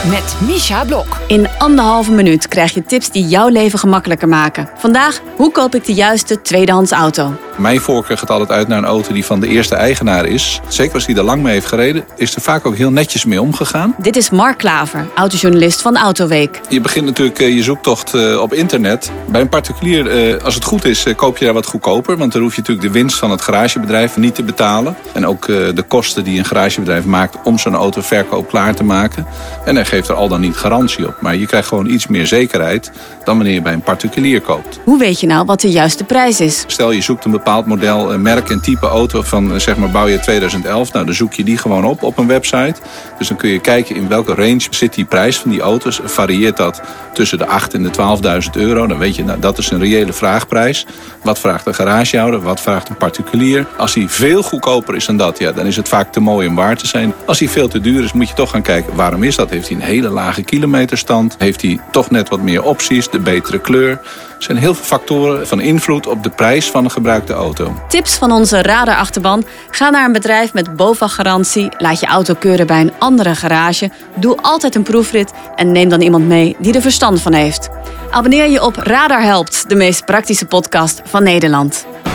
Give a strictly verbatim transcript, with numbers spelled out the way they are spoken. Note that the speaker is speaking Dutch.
met Misha Blok. In anderhalve minuut krijg je tips die jouw leven gemakkelijker maken. Vandaag, hoe koop ik de juiste tweedehands auto? Mijn voorkeur gaat altijd uit naar een auto die van de eerste eigenaar is. Zeker als die er lang mee heeft gereden, is er vaak ook heel netjes mee omgegaan. Dit is Mark Klaver, autojournalist van Autoweek. Je begint natuurlijk je zoektocht op internet. Bij een particulier, als het goed is, koop je daar wat goedkoper. Want dan hoef je natuurlijk de winst van het garagebedrijf niet te betalen. En ook de kosten die een garagebedrijf maakt om zo'n auto verkoop klaar te maken. En hij geeft er al dan niet garantie op. Maar je krijgt gewoon iets meer zekerheid dan wanneer je bij een particulier koopt. Hoe weet je nou wat de juiste prijs is? Stel je zoekt een bepaald model, merk en type auto van zeg maar bouwjaar tweeduizend elf. Nou, dan zoek je die gewoon op op een website. Dus dan kun je kijken in welke range zit die prijs van die auto's. Varieert dat tussen de acht en de twaalfduizend euro. Dan weet je, nou, dat is een reële vraagprijs. Wat vraagt een garagehouder? Wat vraagt een particulier? Als die veel goedkoper is dan dat, ja, dan is het vaak te mooi om waar te zijn. Als die veel te duur is, moet je toch gaan kijken, waarom is dat? Heeft hij een hele lage kilometerstand? Heeft hij toch net wat meer opties? De betere kleur? Er zijn heel veel factoren van invloed op de prijs van een gebruikte auto. Tips van onze radarachterban. Ga naar een bedrijf met BOVAG-garantie. Laat je auto keuren bij een andere garage. Doe altijd een proefrit en neem dan iemand mee die er verstand van heeft. Abonneer je op Radar Helpt, de meest praktische podcast van Nederland.